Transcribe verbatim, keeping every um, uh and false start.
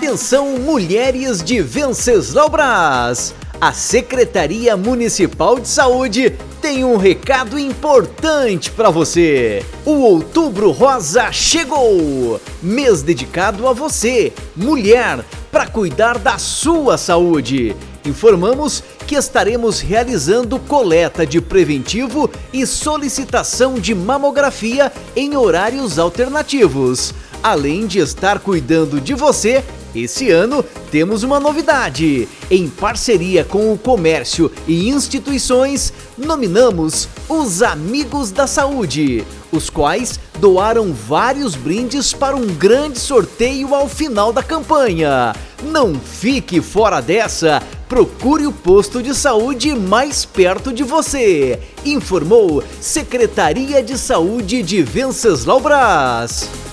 Atenção, mulheres de Venceslau Braz! A Secretaria Municipal de Saúde tem um recado importante para você. O Outubro Rosa chegou! Mês dedicado a você, mulher, para cuidar da sua saúde. Informamos que estaremos realizando coleta de preventivo e solicitação de mamografia em horários alternativos. Além de estar cuidando de você, esse ano temos uma novidade. Em parceria com o comércio e instituições, nominamos os Amigos da Saúde, os quais doaram vários brindes para um grande sorteio ao final da campanha. Não fique fora dessa! Procure o posto de saúde mais perto de você. Informou Secretaria de Saúde de Venceslau Braz.